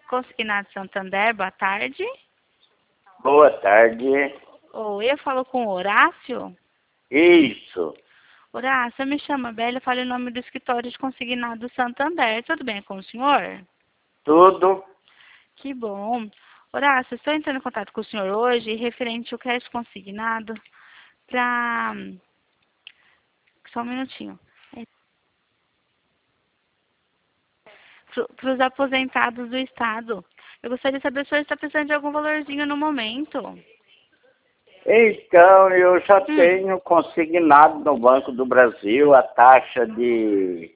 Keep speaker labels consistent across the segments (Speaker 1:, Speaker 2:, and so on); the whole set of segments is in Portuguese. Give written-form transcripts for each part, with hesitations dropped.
Speaker 1: Consignado Santander, boa tarde.
Speaker 2: Boa tarde.
Speaker 1: Oi, eu falo com o Horácio.
Speaker 2: Isso.
Speaker 1: Horácio, eu me chamo Bela, eu falo em nome do escritório de Consignado Santander. Tudo bem com o senhor?
Speaker 2: Tudo.
Speaker 1: Que bom. Horácio, estou entrando em contato com o senhor hoje referente ao crédito consignado para... Só um minutinho. Para os aposentados do Estado. Eu gostaria de saber se o senhor está precisando de algum valorzinho no momento.
Speaker 2: Então, eu já tenho consignado no Banco do Brasil a taxa de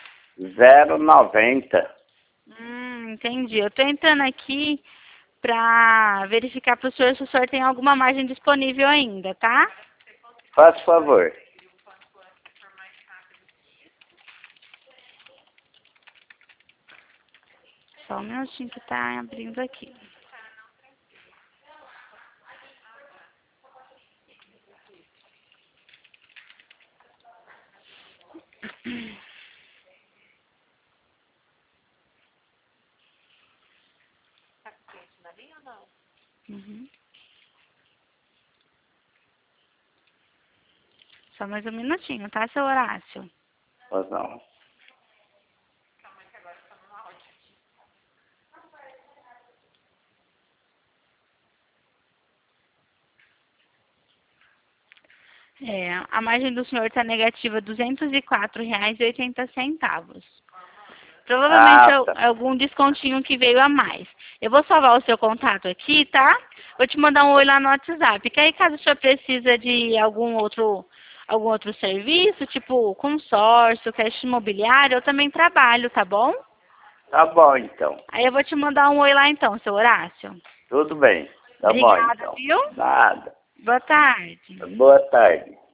Speaker 2: 0,90.
Speaker 1: Entendi. Eu estou entrando aqui para verificar para o senhor se o senhor tem alguma margem disponível ainda, tá?
Speaker 2: Faz favor.
Speaker 1: Só um minutinho que está abrindo aqui. Uhum. Só mais um minutinho, tá, seu Horácio?
Speaker 2: Pois não.
Speaker 1: A margem do senhor está negativa, R$ 204,80. Provavelmente
Speaker 2: Ah, tá.
Speaker 1: é algum descontinho que veio a mais. Eu vou salvar o seu contato aqui, tá? Vou te mandar um oi lá no WhatsApp. Que aí, caso o senhor precisa de algum outro serviço, tipo consórcio, crédito imobiliário, eu também trabalho, tá bom?
Speaker 2: Tá bom, então.
Speaker 1: Aí eu vou te mandar um oi lá então, seu Horácio.
Speaker 2: Tudo bem. Tá bom,
Speaker 1: Obrigada,
Speaker 2: então.
Speaker 1: viu?
Speaker 2: Nada.
Speaker 1: Boa tarde.
Speaker 2: Boa tarde.